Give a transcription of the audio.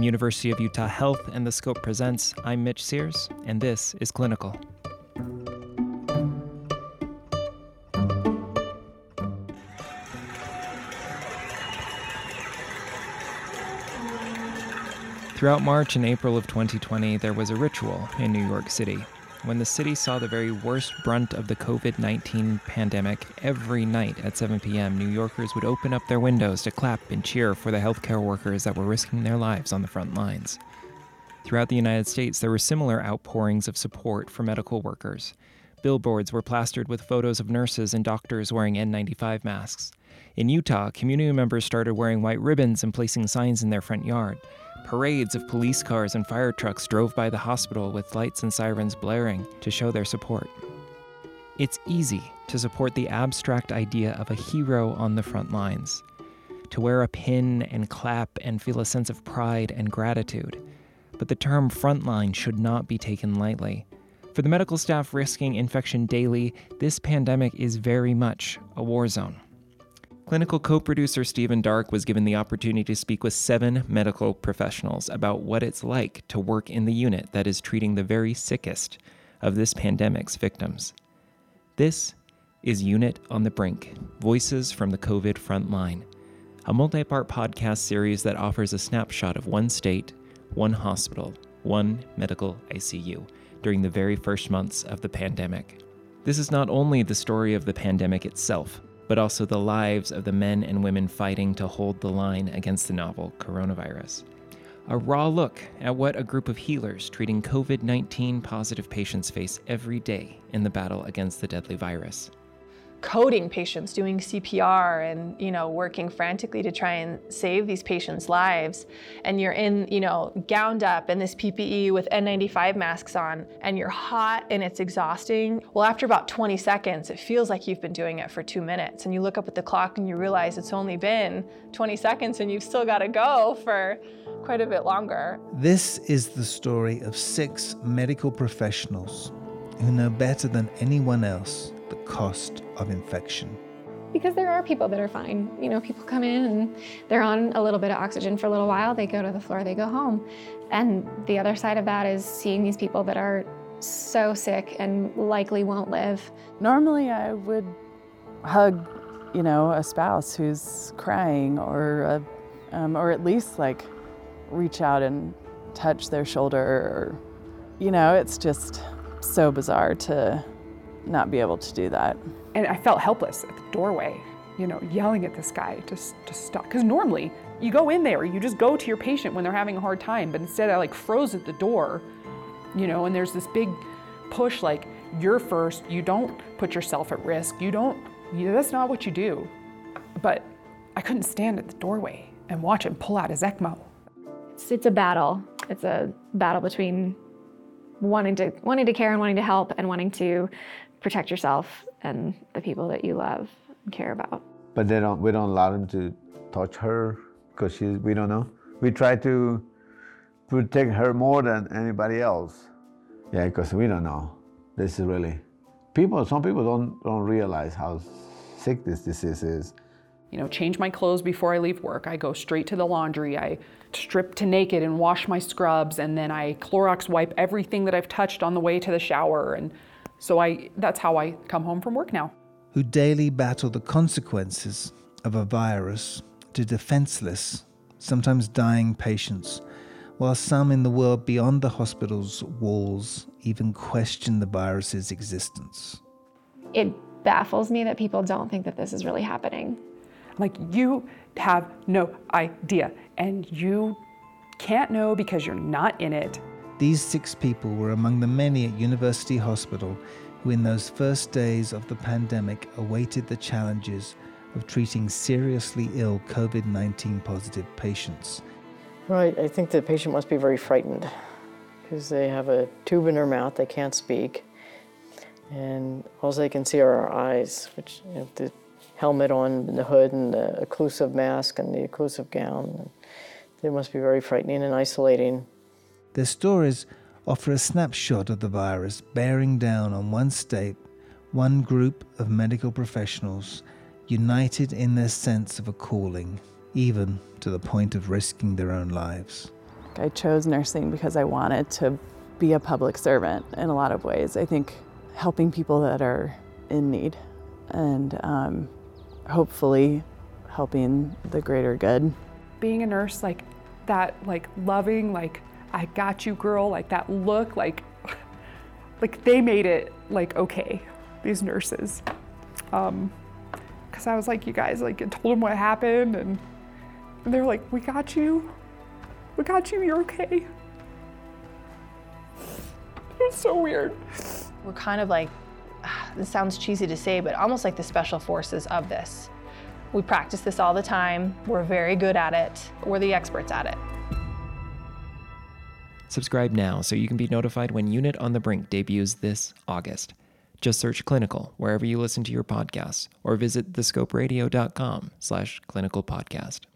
From University of Utah Health and The Scope Presents, I'm Mitch Sears, and this is Clinical. Throughout March and April of 2020, there was a ritual in New York City. When the city saw the very worst brunt of the COVID-19 pandemic, every night at 7 p.m., New Yorkers would open up their windows to clap and cheer for the healthcare workers that were risking their lives on the front lines. Throughout the United States, there were similar outpourings of support for medical workers. Billboards were plastered with photos of nurses and doctors wearing N95 masks. In Utah, community members started wearing white ribbons and placing signs in their front yard. Parades of police cars and fire trucks drove by the hospital with lights and sirens blaring to show their support. It's easy to support the abstract idea of a hero on the front lines, to wear a pin and clap and feel a sense of pride and gratitude. But the term frontline should not be taken lightly. For the medical staff risking infection daily, this pandemic is very much a war zone. Clinical co-producer Stephen Darke was given the opportunity to speak with 7 medical professionals about what it's like to work in the unit that is treating the very sickest of this pandemic's victims. This is Unit on the Brink, Voices from the COVID Frontline, a multi-part podcast series that offers a snapshot of one state, one hospital, one medical ICU during the very first months of the pandemic. This is not only the story of the pandemic itself, but also the lives of the men and women fighting to hold the line against the novel coronavirus. A raw look at what a group of healers treating COVID-19 positive patients face every day in the battle against the deadly virus. Coding patients, doing CPR and, working frantically to try and save these patients' lives. And you're in, gowned up in this PPE with N95 masks on, and you're hot and it's exhausting. Well, after about 20 seconds, it feels like you've been doing it for 2 minutes. And you look up at the clock and you realize it's only been 20 seconds and you've still got to go for quite a bit longer. This is the story of 6 medical professionals who know better than anyone else the cost of infection. Because there are people that are fine. People come in and they're on a little bit of oxygen for a little while, they go to the floor, they go home. And the other side of that is seeing these people that are so sick and likely won't live. Normally I would hug, a spouse who's crying or at least reach out and touch their shoulder or, it's just so bizarre to not be able to do that. And I felt helpless at the doorway, yelling at this guy to stop. Because normally you go in there, you just go to your patient when they're having a hard time, but instead I froze at the door, and there's this big push you're first, you don't put yourself at risk, that's not what you do. But I couldn't stand at the doorway and watch him pull out his ECMO. It's a battle. It's a battle between wanting to care and wanting to help and wanting to protect yourself and the people that you love and care about. But we don't allow them to touch her because we don't know. We try to protect her more than anybody else. Yeah, because we don't know. This is really, some people don't realize how sick this disease is. Change my clothes before I leave work. I go straight to the laundry. I strip to naked and wash my scrubs, and then I Clorox wipe everything that I've touched on the way to the shower. And so that's how I come home from work now. Who daily battle the consequences of a virus to defenseless, sometimes dying patients, while some in the world beyond the hospital's walls even question the virus's existence. It baffles me that people don't think that this is really happening. You have no idea, and you can't know because you're not in it. These 6 people were among the many at University Hospital who in those first days of the pandemic awaited the challenges of treating seriously ill COVID-19 positive patients. Right, I think the patient must be very frightened because they have a tube in their mouth, they can't speak, and all they can see are our eyes, which the helmet on, the hood, and the occlusive mask and the occlusive gown. They must be very frightening and isolating. Their stories offer a snapshot of the virus bearing down on one state, one group of medical professionals united in their sense of a calling, even to the point of risking their own lives. I chose nursing because I wanted to be a public servant in a lot of ways. I think helping people that are in need and hopefully helping the greater good. Being a nurse, like that, like loving, like I got you, girl, like that look, like they made it like okay, these nurses. Because I was like, you guys, like I told them what happened, and they're like, we got you, you're okay. It was so weird. We're kind of like, this sounds cheesy to say, but almost like the special forces of this. We practice this all the time. We're very good at it. We're the experts at it. Subscribe now so you can be notified when Unit on the Brink debuts this August. Just search Clinical wherever you listen to your podcasts or visit thescoperadio.com/clinicalpodcast.